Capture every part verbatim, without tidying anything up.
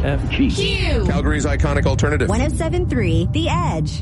F G. Q. Calgary's iconic alternative. one oh seven point three The Edge.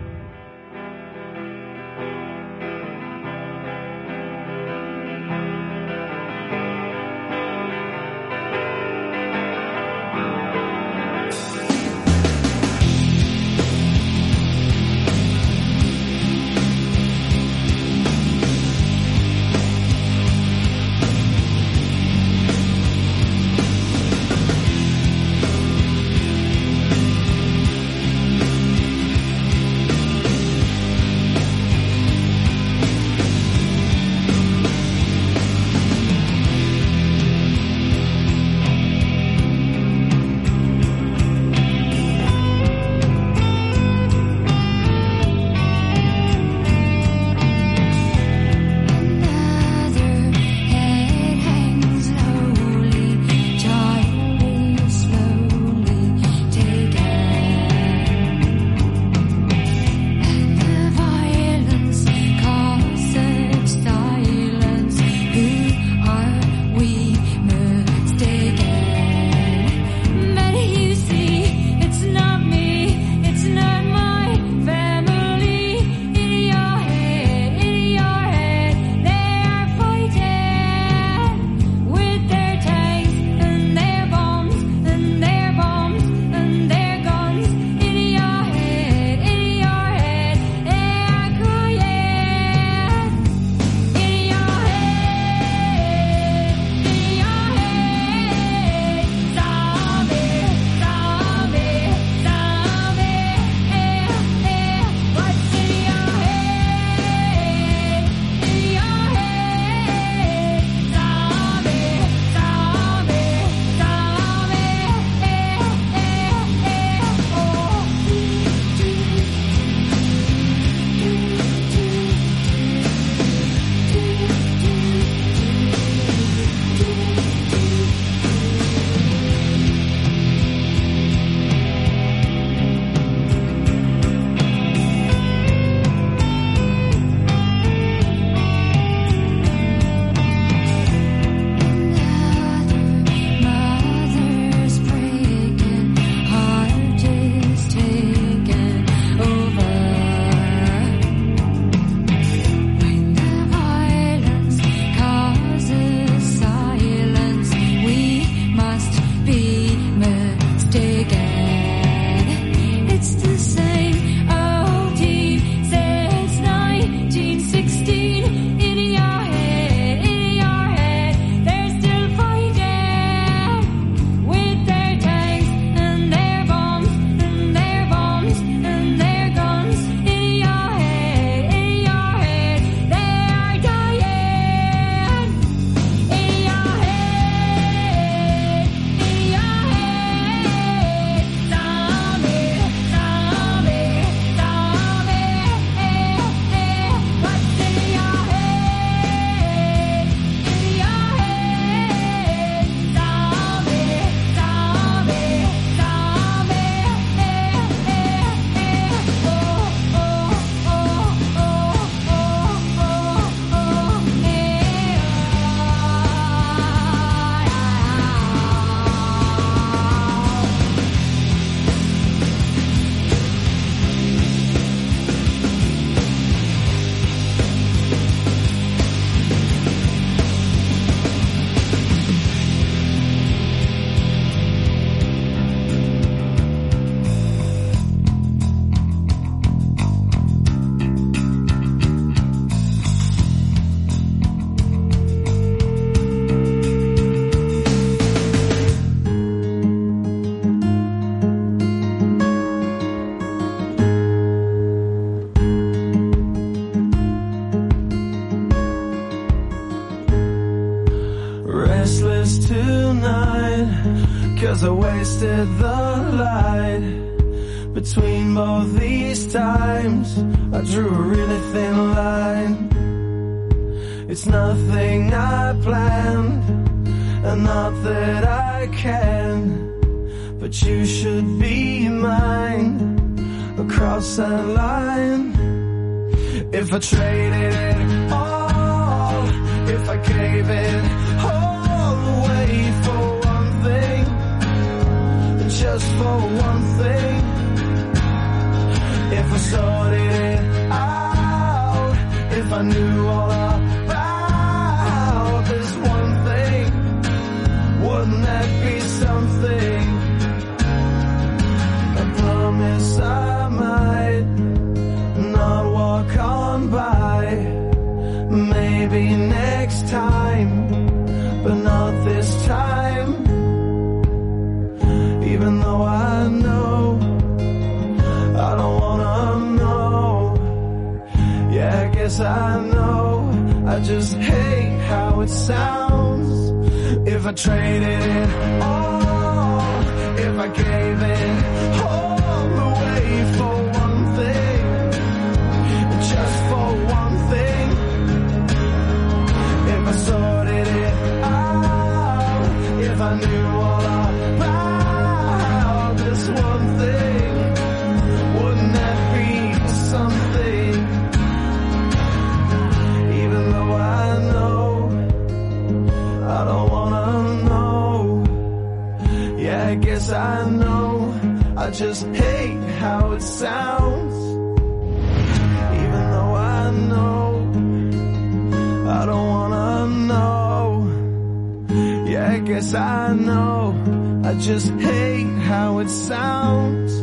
restless tonight, 'cause I wasted the light. Between both these times, I drew a really thin line. It's nothing I planned, and not that I can, but you should be mine across that line. If I traded it all, if I gave it all away for one thing, then mine, but not this time. Even though I know I don't wanna know. Yeah, I guess I know. I just hate how it sounds. If I traded it all, if I gave it all away for one thing, just for one thing. If I sorted it out, if I knew all about this one thing, wouldn't that be something? Even though I know I don't wanna know. Yeah, I guess I know. I just hate how it sounds. Even though I know I don't wanna know. Yeah, I guess I know. I just hate how it sounds.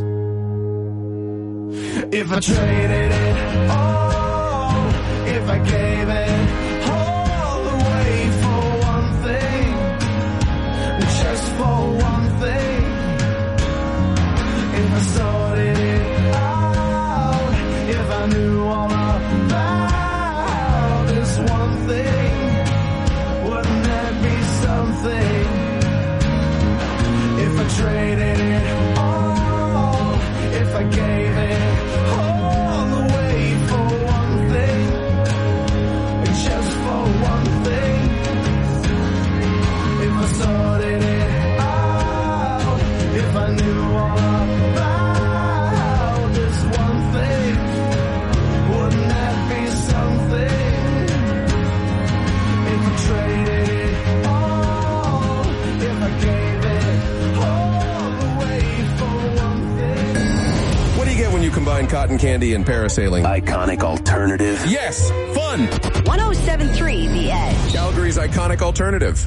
If I traded it all, if I gave it all away for one thing, just for one thing. If I sorted it out, if I knew all about this one thing, wouldn't that be something? If I traded it all, if I gave it all away for one thing, just for one thing. If I sorted it out, if I knew all about this one thing, wouldn't that be something? If I traded it all, if I gave it all away for one thing. What do you get when you combine cotton candy and parasailing? Iconic alternative. Yes, fun. one oh seven point three The Edge. Calgary's iconic alternative.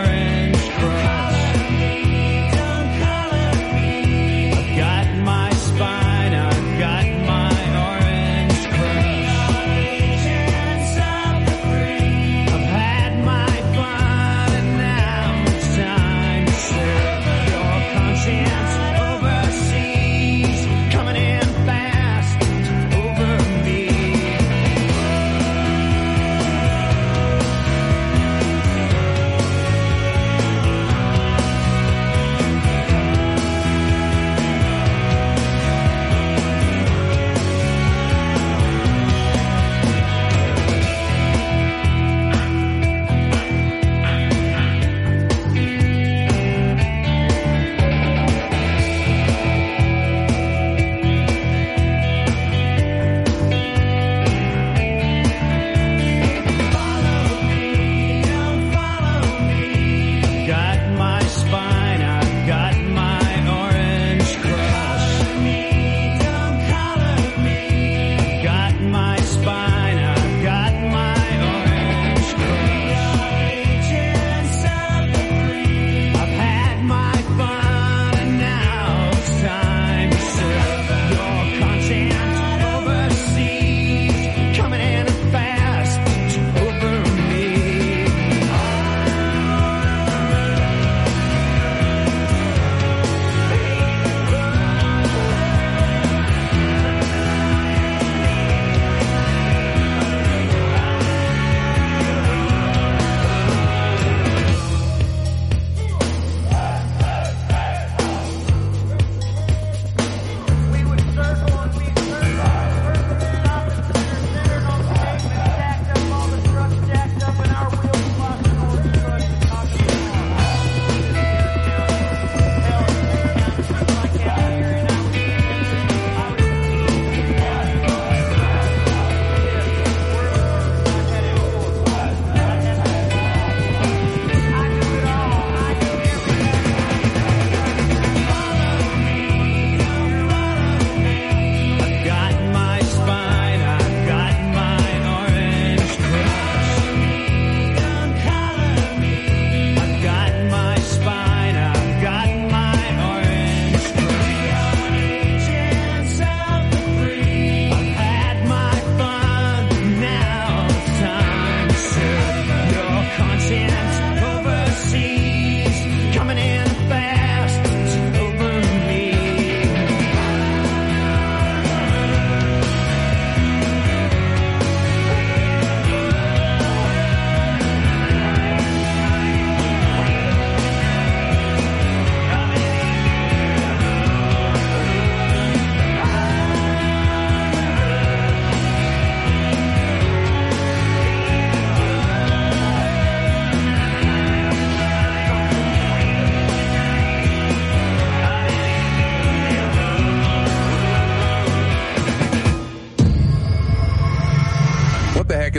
My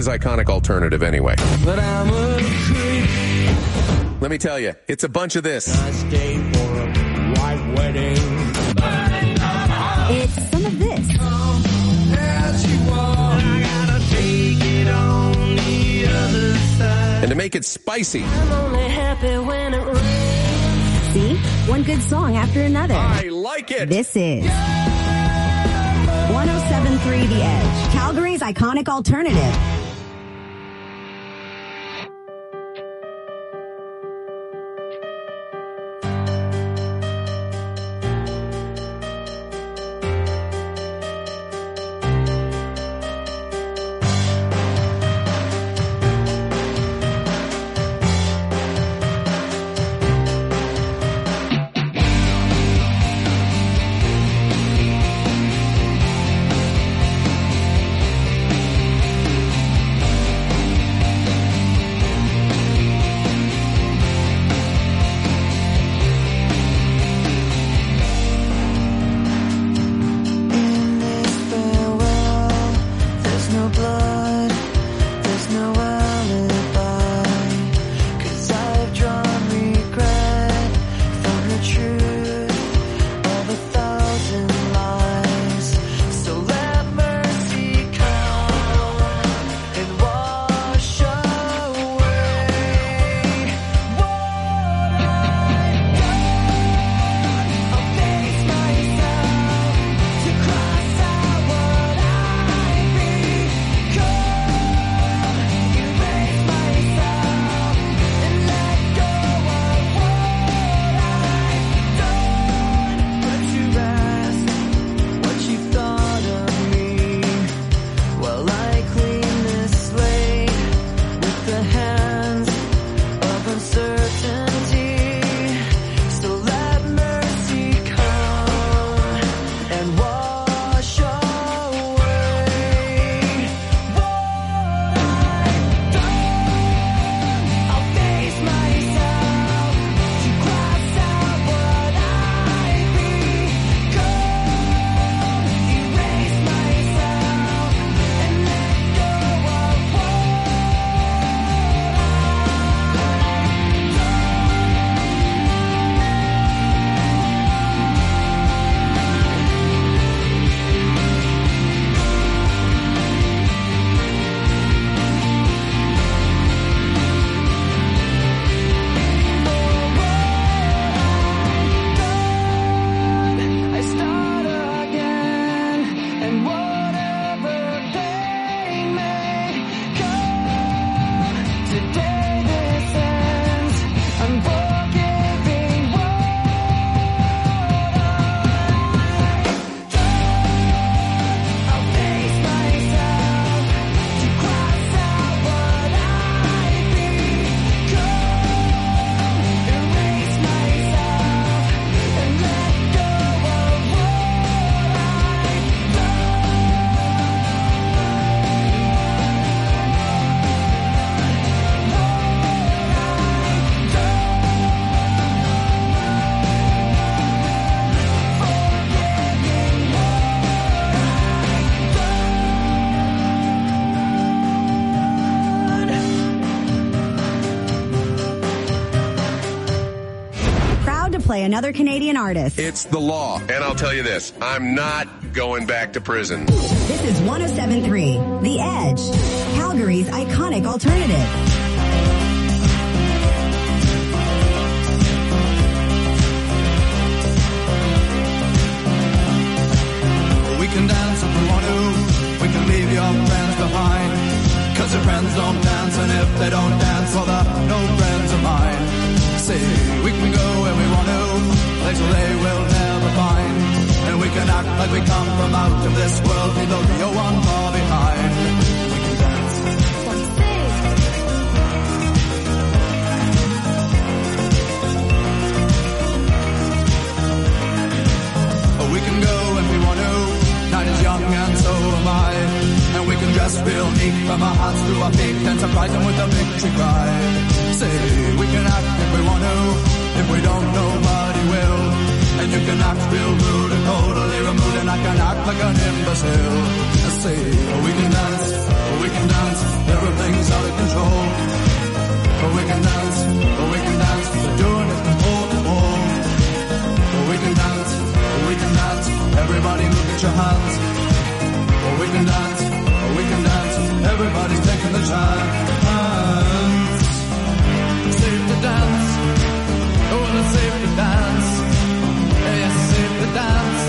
America's iconic alternative anyway. But I'm a creep. Let me tell you, it's a bunch of this. I stayed for a white wedding. It's some of this. As you walk, I gotta take it on the other side. And to make it spicy, I'm only happy when it rains. See? One good song after another. I like it. This is one oh seven point three The Edge, Calgary's iconic alternative. Play another Canadian artist. It's the law. And I'll tell you this, I'm not going back to prison. This is one oh seven point three The Edge, Calgary's iconic alternative. We can dance if we want to. We can leave your friends behind. Cause your friends don't dance, and if they don't dance, well, they're no friends of mine. Say, we can go where we want to, places they will never find. And we can act like we come from out of this world, leave the real one far behind. We can dance. We can go if we want to, night is young and so am I. And we can dress real neat from our hearts to our feet and surprise them with a victory cry. Say, we can act if we want to, if we don't, nobody will. And you can act real rude and totally removed, and I can act like an imbecile. I say, oh, we can dance, oh, we can dance, everything's out of control. But we can dance, but we can dance, we're doing it from pole to pole. But we can dance, but we can dance, everybody look at your hands. But we can dance, but we can dance, everybody's taking the chance. Safe to dance, oh, it's safe to dance. Yes, safe to dance.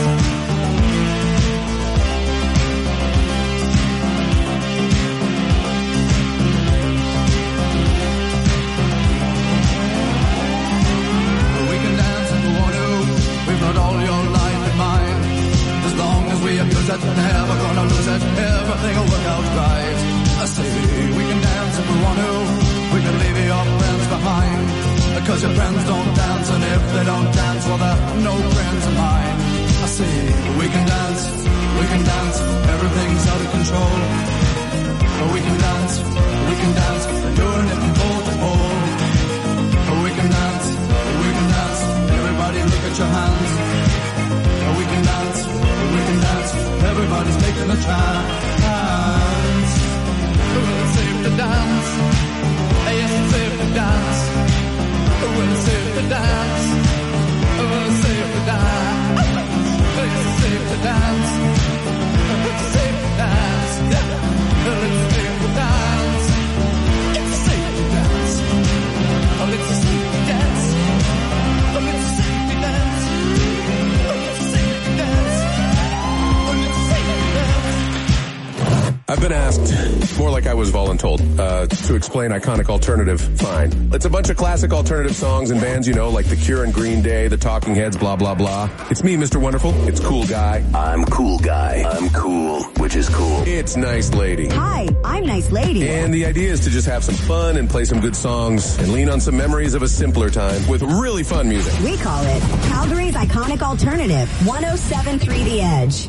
Got all your life in mind. As long as we abuse it, never gonna lose it. Everything will work out right. I say we can dance if we want to. We can leave your friends behind. Because your friends don't dance, and if they don't dance, well, they're no friends of mine. I say we can dance, we can dance. Everything's out of control. But we can dance, we can dance. We're doing it from pole to pole. But we can dance, we can dance. Everybody look at your hands. We can dance, we can dance. Everybody's taking a chance. Well, it's safe to dance. Yes, it's safe to dance. Well, it's safe to dance. Well, it's safe to dance. It's safe to dance. It's safe to dance. Well, it's safe to dance. It's safe to dance. Well, it's safe to dance. Well, it's safe to dance. Well, it's safe to dance. Well, it's safe to dance. I've been asked, more like I was voluntold, uh, to explain iconic alternative. Fine. It's a bunch of classic alternative songs and bands, you know, like The Cure and Green Day, The Talking Heads, blah, blah, blah. It's me, Mister Wonderful. It's Cool Guy. I'm Cool Guy. I'm cool, which is cool. It's Nice Lady. Hi, I'm Nice Lady. And the idea is to just have some fun and play some good songs and lean on some memories of a simpler time with really fun music. We call it Calgary's Iconic Alternative, one oh seven point three The Edge.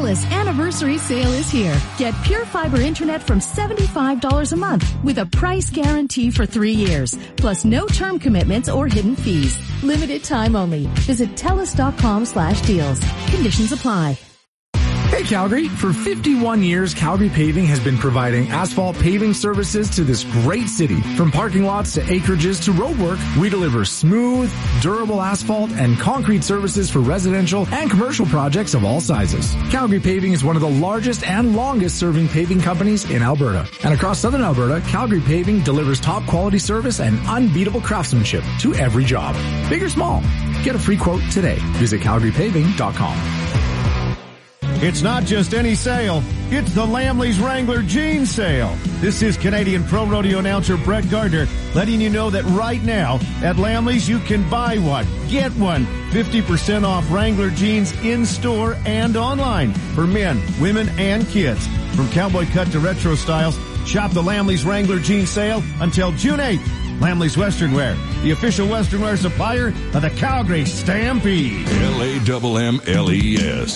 fabulous anniversary sale is here. Get Pure Fiber Internet from seventy-five dollars a month with a price guarantee for three years, plus no term commitments or hidden fees. Limited time only. Visit TELUS.com slash deals. Conditions apply. Hey Calgary, for fifty-one years, Calgary Paving has been providing asphalt paving services to this great city. From parking lots to acreages to roadwork, we deliver smooth, durable asphalt and concrete services for residential and commercial projects of all sizes. Calgary Paving is one of the largest and longest serving paving companies in Alberta. And across southern Alberta, Calgary Paving delivers top quality service and unbeatable craftsmanship to every job. Big or small, get a free quote today. Visit calgary paving dot com. It's not just any sale. It's the Lamley's Wrangler Jeans Sale. This is Canadian Pro Rodeo announcer Brett Gardner letting you know that right now at Lamley's you can buy one, get one. fifty percent off Wrangler jeans in-store and online for men, women, and kids. From cowboy cut to retro styles, shop the Lamley's Wrangler Jeans Sale until June eighth. Lamley's Western Wear, the official Western Wear supplier of the Calgary Stampede. L A M M L E S.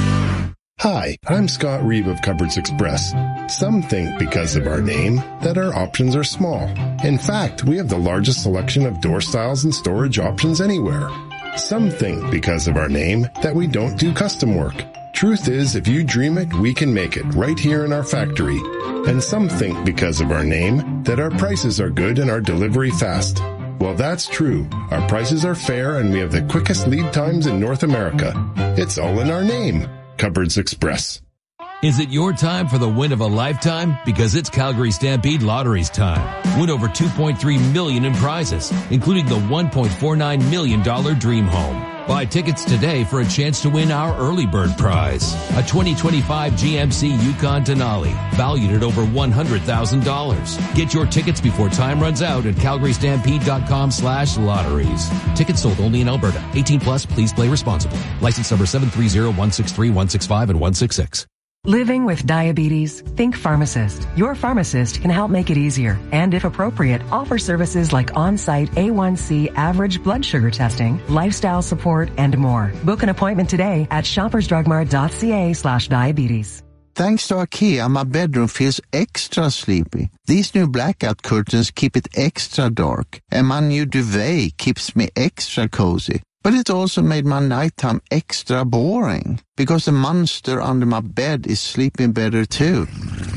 Hi, I'm Scott Reeve of Cupboards Express. Some think because of our name that our options are small. In fact, we have the largest selection of door styles and storage options anywhere. Some think because of our name that we don't do custom work. Truth is, if you dream it, we can make it right here in our factory. And some think because of our name that our prices are good and our delivery fast. Well, that's true. Our prices are fair and we have the quickest lead times in North America. It's all in our name. Cupboards Express. Is it your time for the win of a lifetime? Because it's Calgary Stampede Lottery's time. Win over two point three million dollars in prizes, including the one point four nine million dollars Dream Home. Buy tickets today for a chance to win our early bird prize, a twenty twenty-five G M C Yukon Denali, valued at over one hundred thousand dollars. Get your tickets before time runs out at calgary stampede dot com slash lotteries. Tickets sold only in Alberta. eighteen plus, please play responsibly. License number seven three zero one six three one six five and one six six. Living with diabetes? Think pharmacist. Your pharmacist can help make it easier and, if appropriate, offer services like on-site A one C average blood sugar testing, lifestyle support, and more. Book an appointment today at shoppersdrugmart.ca slash diabetes. Thanks to IKEA, my bedroom feels extra sleepy. These new blackout curtains keep it extra dark, and my new duvet keeps me extra cozy. But it also made my nighttime extra boring, because the monster under my bed is sleeping better too.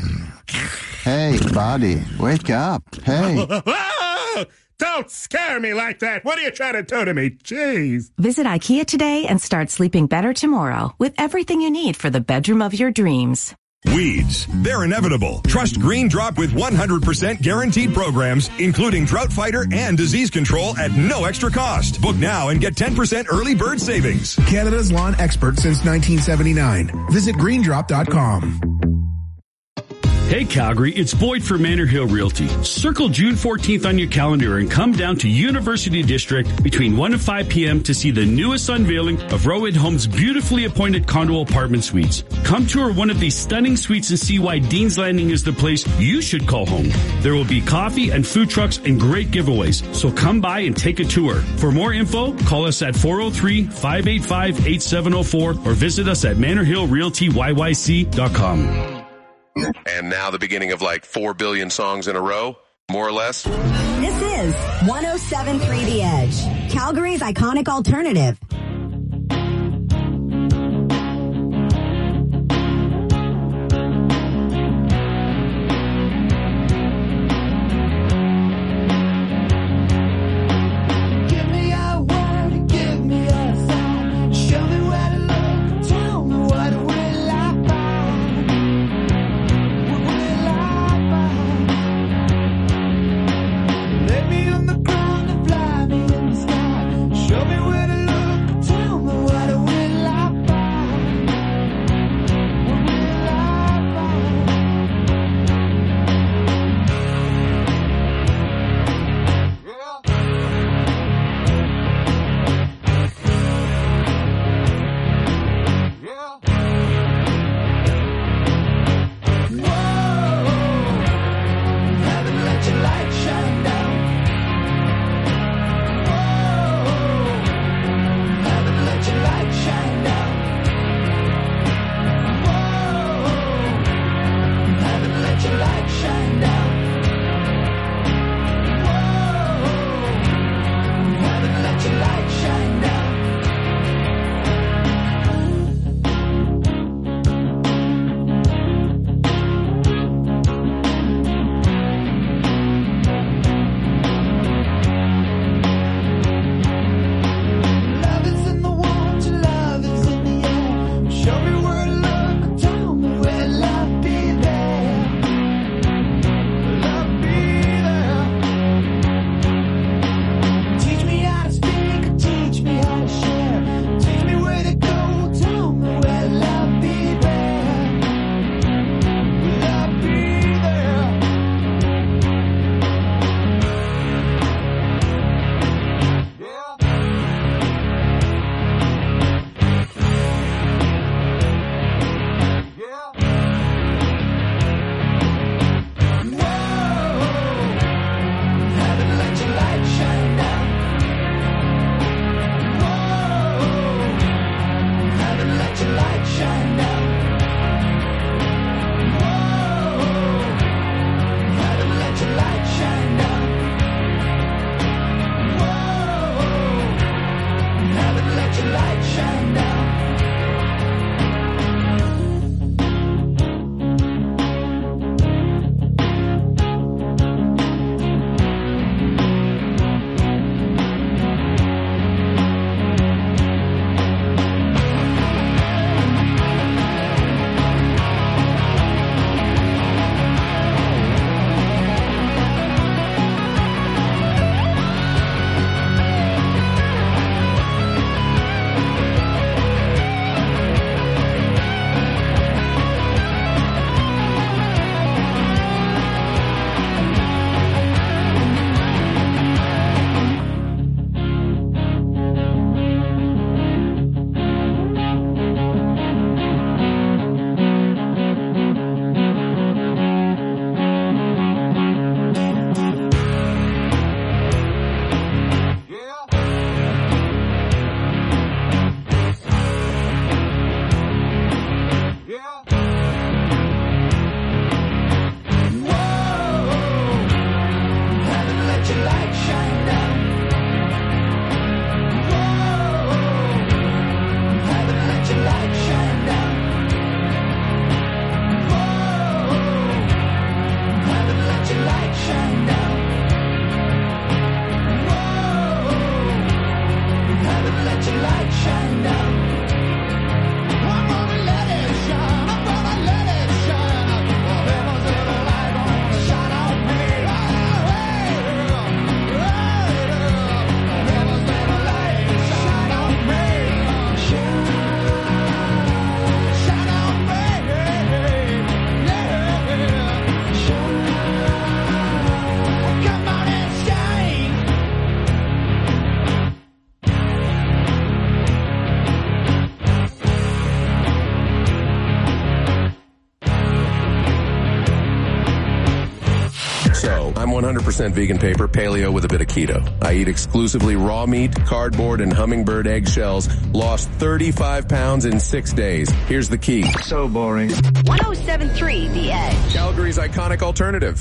Hey, buddy, wake up. Hey. Don't scare me like that. What are you trying to do to me? Jeez. Visit IKEA today and start sleeping better tomorrow with everything you need for the bedroom of your dreams. Weeds. They're inevitable. Trust Green Drop with one hundred percent guaranteed programs, including drought fighter and disease control at no extra cost. Book now and get ten percent early bird savings. Canada's lawn expert since nineteen seventy-nine. Visit green drop dot com. Hey Calgary, it's Boyd for Manor Hill Realty. Circle June fourteenth on your calendar and come down to University District between one and five p.m. to see the newest unveiling of Rowan Homes' beautifully appointed condo apartment suites. Come tour one of these stunning suites and see why Dean's Landing is the place you should call home. There will be coffee and food trucks and great giveaways, so come by and take a tour. For more info, call us at four oh three, five eight five, eight seven oh four or visit us at manor hill realty y y c dot com. And now the beginning of like four billion songs in a row, more or less. This is one oh seven point three The Edge, Calgary's iconic alternative. Let me on the ground and fly me in the sky. Show me where to look. light shine down. I'm gonna let it shine. I'm gonna let it shine. Heaven's little light gonna shine on me. Heaven's little light shine on me. Shine, shine on me. Yeah, shine. Come on and shine. So, I'm one hundred percent vegan paper, paleo with a bit of keto. I eat exclusively raw meat, cardboard, and hummingbird eggshells. Lost thirty-five pounds in six days. Here's the key. So boring. one oh seven point three The Edge. Calgary's iconic alternative.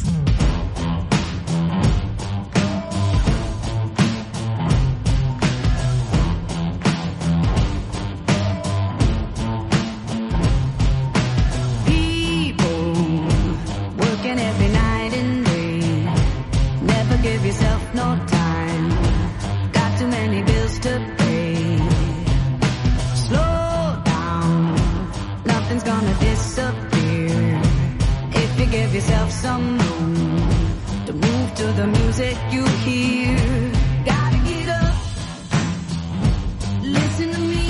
People working every night and day. Never give yourself no time. Got too many bills to pay. Slow down. Nothing's gonna disappear if you give yourself some room to move to the music you hear. Gotta get up. Listen to me.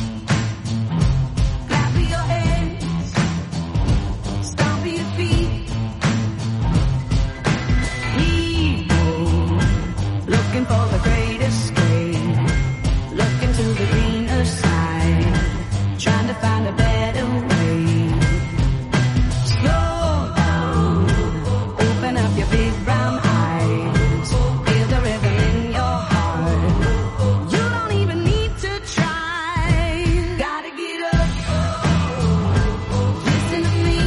Clap your hands. Stomp your feet. People looking for the great escape. Looking to the greener side. Trying to find a better way. Slow down. Open up your big brown eyes. Feel the rhythm in your heart. You don't even need to try. Gotta get up. Listen to me.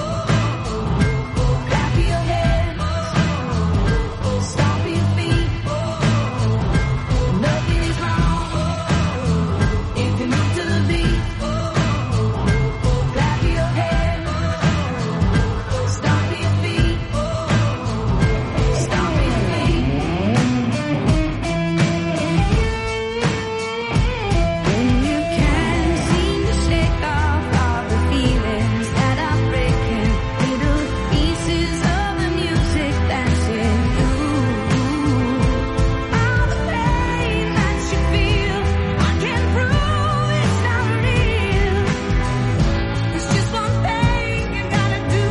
Clap your hands. Stomp your feet. Nothing is wrong if you move to the beat. Clap your hands. Stomp your feet. Stomp your feet. When you can't seem to shake off all the feelings that are breaking, little pieces of the music that's in you. All the pain that you feel, I can't prove it's not real. It's just one thing you gotta do.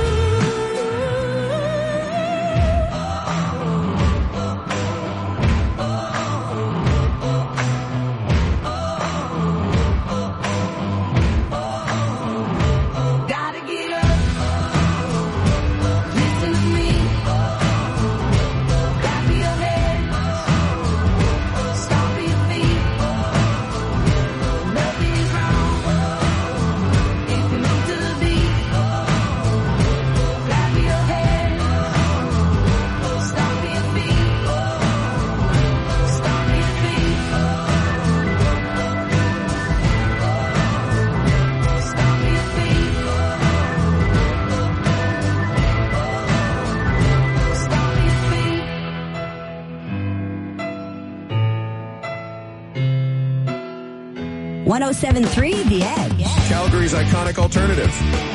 Gotta get up. Listen to me. Clap your hands. Stomp your feet. Nothing is wrong if you move to the beat. Clap your hands. Stomp your feet. Stomp your feet. Stomp your feet. Stomp your feet. one oh seven point three The Edge. Calgary's iconic alternative.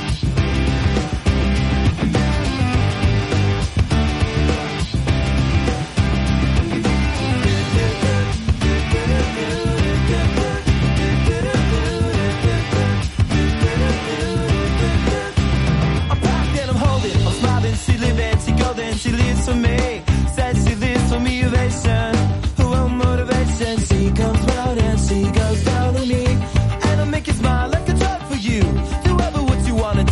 I'm packed and I'm holding, I'm smiling, she living, she golden, she lives for me. Says she lives for me, ovation, her own motivation. She comes round and she goes down on me, and I'll make you smile like a drug for you. Do ever what you wanna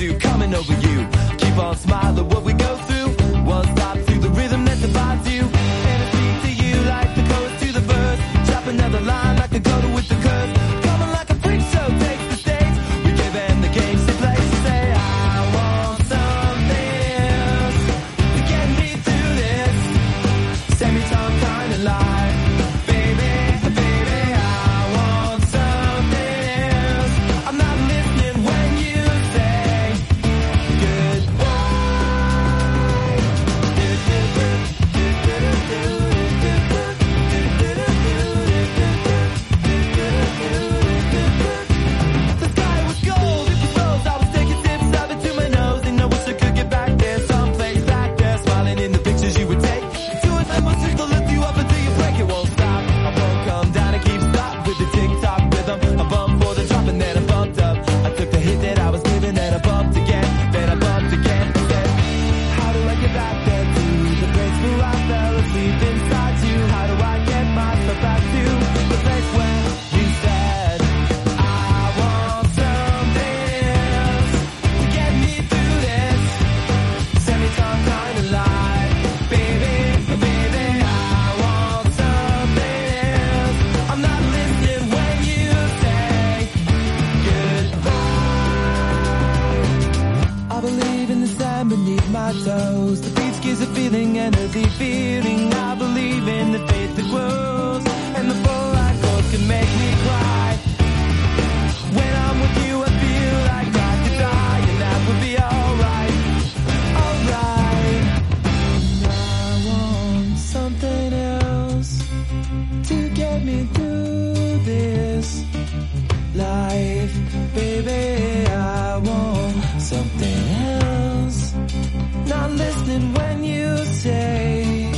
feeling and a deep feeling. I believe in the faith that grows, and the full light goes can make me cry. When I'm with you, I feel like I could die, and that would be alright, alright. I want something else to get me through this life, baby. I want something else. Not listening when you say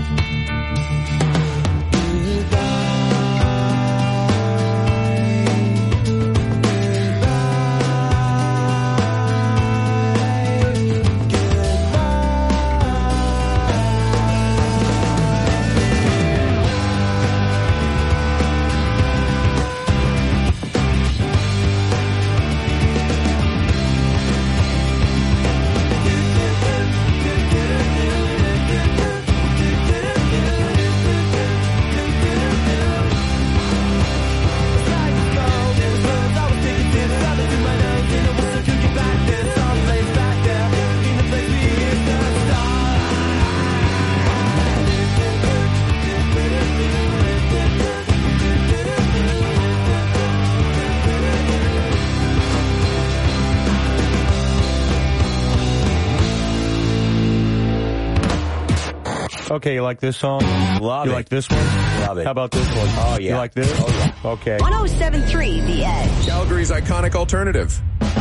Okay, you like this song? Love you it. like this one? Love it. How about this one? Oh, yeah. You like this? Oh, yeah. Okay. one oh seven point three The Edge. Calgary's iconic alternative.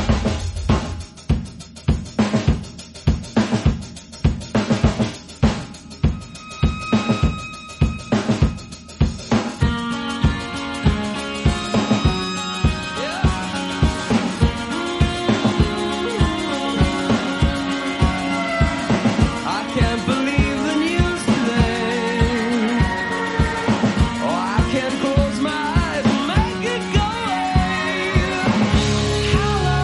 I can't believe the news today. Oh, I can't close my eyes and make it go away. How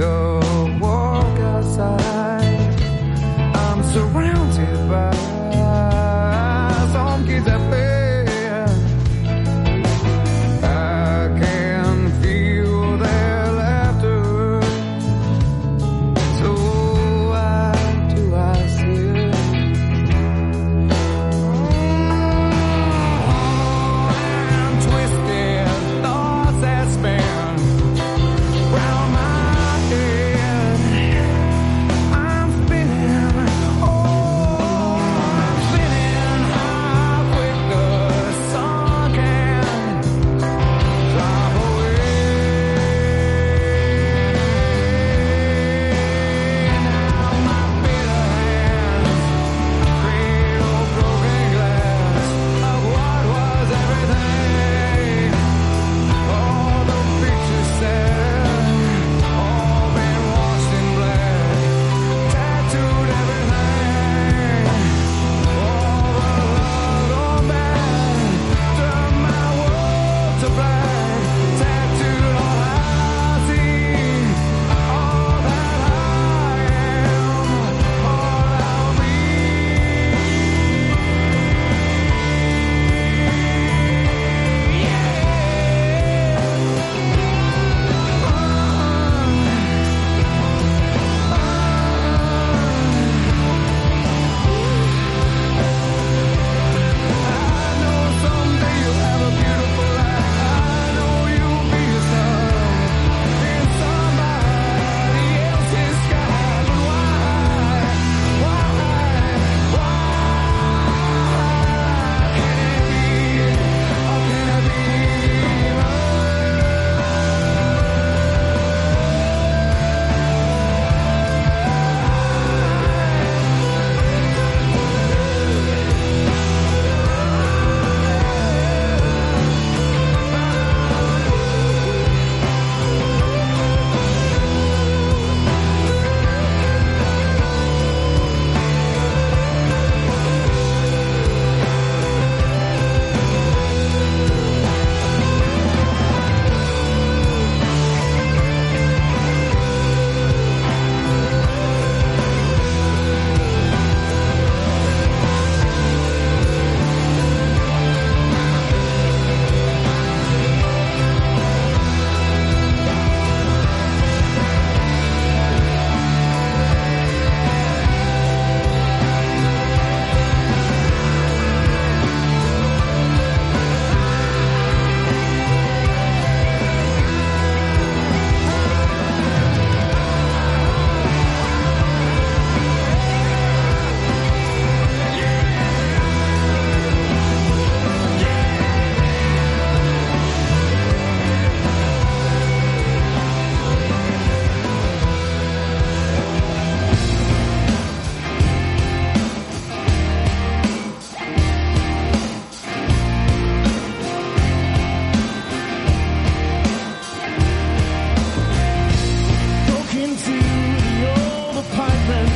a walk outside. I'm surrounded by some kids that play. I can feel their laughter. So why do I sit? And twisted thoughts that spin round my head. I'm spinning, oh, I'm spinning how quick the sun can drive away. Now my bitter hands cradle broken glass of what was everything. All the pictures said, all been washed in black, tattooed everything. All the love gone bad, turned my world to black, tattooed all I see, all that I am, all I'll be. I know someday you'll have a beautiful life. I know you'll be yourself in somebody else's sky. But why, why, why can it be? Or can it be broke into the old apartment?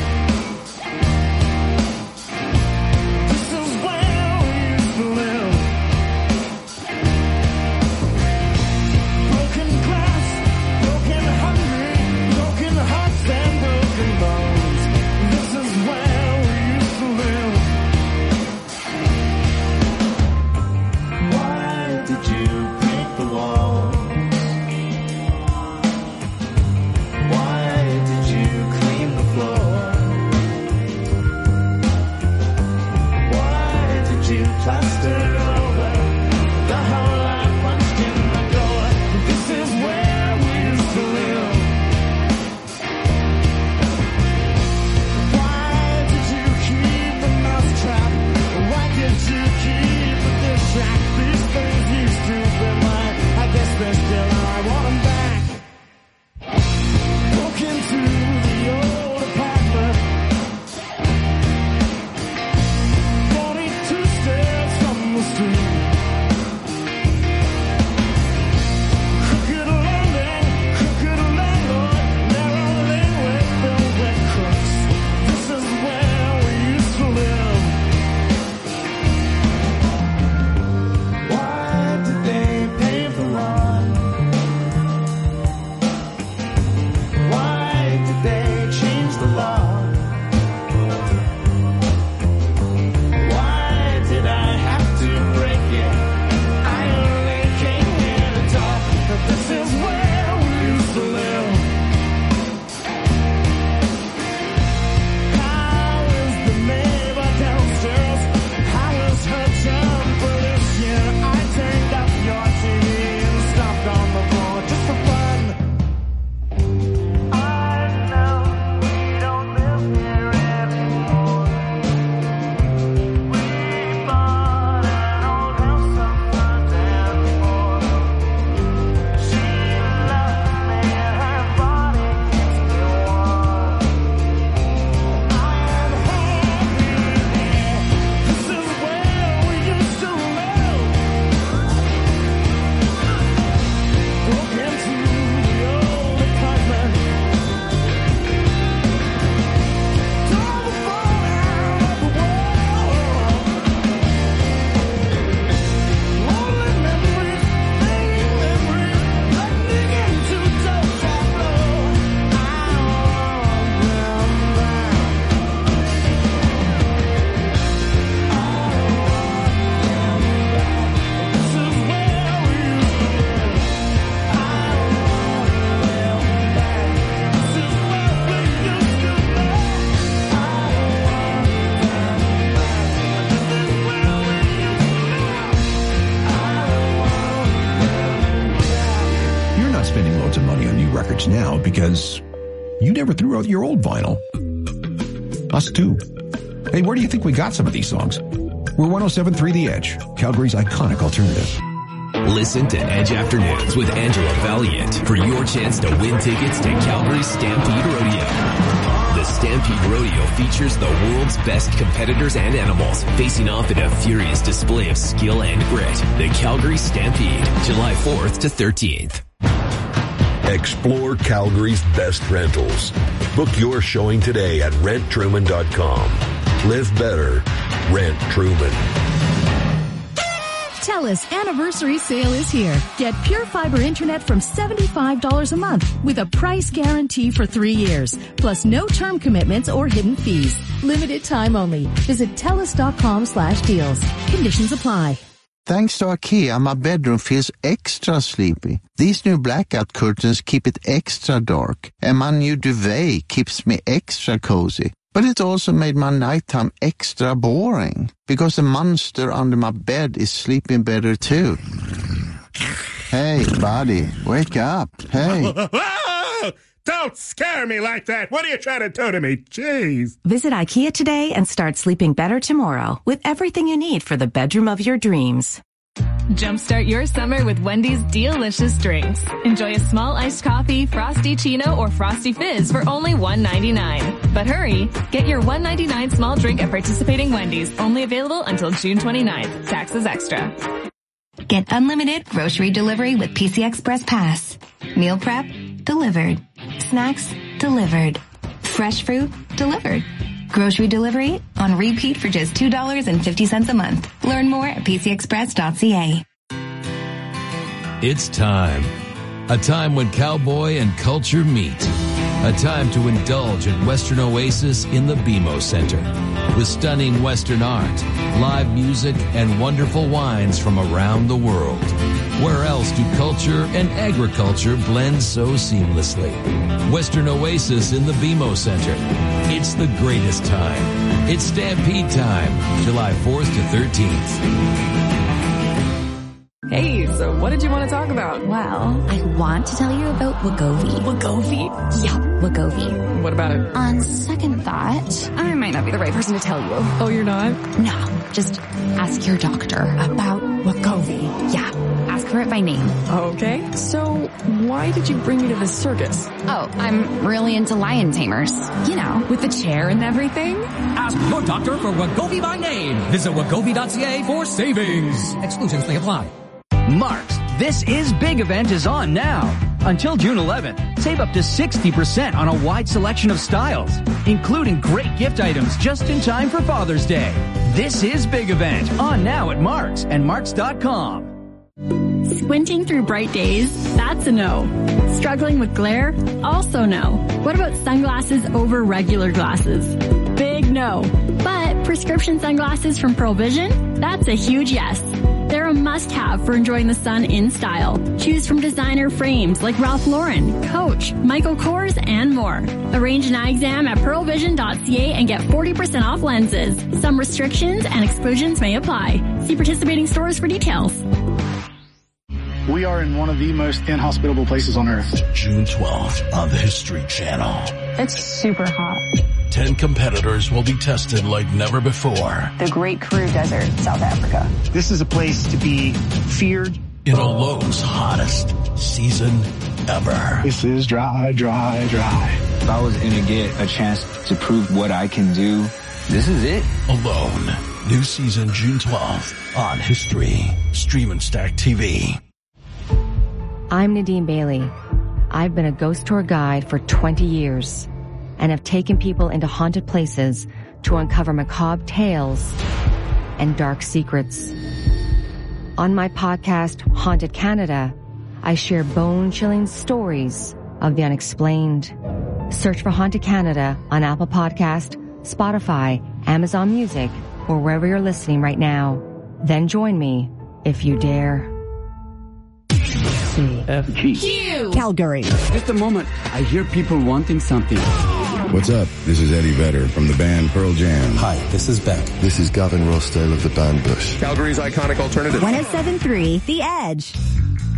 This is where we used to live. Broken glass, broken hungry, broken hearts and broken bones. This is where we used to live. Why did you paint the walls? Why did you clean the floor? Why did you plaster over the whole lot punched in the door? This is where we used to live. Why did you keep the mousetrap? Why did you keep the dish rack? These things used to be mine. I guess they're still are. I want them back. Broke into the old apartment, forty-two stairs from the street. Crooked landing, crooked landlord, narrow laneway filled with crooks. This is where we used to live. Why did they pave the lawn? spending loads of money on new records now because you never threw out your old vinyl. Us too. Hey, where do you think we got some of these songs? We're one oh seven point three The Edge, Calgary's iconic alternative. Listen to Edge Afternoons with Angela Valiant for your chance to win tickets to Calgary's Stampede Rodeo. The Stampede Rodeo features the world's best competitors and animals facing off in a furious display of skill and grit. The Calgary Stampede, July fourth to thirteenth. Explore Calgary's best rentals. Book your showing today at rent truman dot com. Live better. Rent Truman. TELUS anniversary sale is here. Get Pure Fiber Internet from seventy-five dollars a month with a price guarantee for three years, plus no term commitments or hidden fees. Limited time only. Visit telus dot com slash deals. Conditions apply. Thanks to IKEA, my bedroom feels extra sleepy. These new blackout curtains keep it extra dark, and my new duvet keeps me extra cozy. But it also made my nighttime extra boring, because the monster under my bed is sleeping better too. Hey, buddy, wake up. Hey. Whoa! Don't scare me like that. What are you trying to do to me? Jeez. Visit IKEA today and start sleeping better tomorrow with everything you need for the bedroom of your dreams. Jumpstart your summer with Wendy's delicious drinks. Enjoy a small iced coffee, Frosty Chino, or Frosty Fizz for only one ninety-nine. But hurry, get your one ninety-nine small drink at participating Wendy's. Only available until June twenty-ninth. Taxes extra. Get unlimited grocery delivery with P C Express Pass. Meal prep, delivered. Snacks, delivered. Fresh fruit, delivered. Grocery delivery on repeat for just two dollars and fifty cents a month. Learn more at p c express dot c a. It's time. A time when cowboy and culture meet. A time to indulge at Western Oasis in the B M O Center. With stunning Western art, live music, and wonderful wines from around the world. Where else do culture and agriculture blend so seamlessly? Western Oasis in the B M O Center. It's the greatest time. It's Stampede time, July fourth to thirteenth. Hey, so what did you want to talk about? Well, I want to tell you about Wegovy. Wegovy? Yeah, Wegovy. What about it? On second thought, I might not be the right person to tell you. Oh, you're not? No, just ask your doctor about Wegovy. Yeah, ask for it by name. Okay, so why did you bring me to this circus? Oh, I'm really into lion tamers. You know, with the chair and everything. Ask your doctor for Wegovy by name. Visit wegovy dot c a for savings. Exclusions may apply. Mark's This Is Big event is on now. Until June eleventh, save up to sixty percent on a wide selection of styles, including great gift items just in time for Father's Day. This Is Big event on now at Mark's and marks dot com. Squinting through bright days? That's a no. Struggling with glare? Also no. What about sunglasses over regular glasses? Big no. But prescription sunglasses from Pearl Vision? That's a huge yes. They're a must-have for enjoying the sun in style. Choose from designer frames like Ralph Lauren, Coach, Michael Kors, and more. Arrange an eye exam at pearl vision dot c a and get forty percent off lenses. Some restrictions and exclusions may apply. See participating stores for details. We are in one of the most inhospitable places on earth. June twelfth on the History Channel. It's super hot. Ten competitors will be tested like never before. The Great Karoo Desert, South Africa. This is a place to be feared. In a Lowe's hottest season ever. This is dry, dry, dry. If I was going to get a chance to prove what I can do, this is it. Alone. New season June twelfth on History. Stream and Stack T V. I'm Nadine Bailey. I've been a ghost tour guide for twenty years and have taken people into haunted places to uncover macabre tales and dark secrets. On my podcast, Haunted Canada, I share bone-chilling stories of the unexplained. Search for Haunted Canada on Apple Podcast, Spotify, Amazon Music, or wherever you're listening right now. Then join me if you dare. C F G Q. Calgary. Just a moment. I hear people wanting something. What's up? This is Eddie Vedder from the band Pearl Jam. Hi, this is Beck. This is Gavin Rossdale of the band Bush. Calgary's iconic alternative. one oh seven point three The Edge.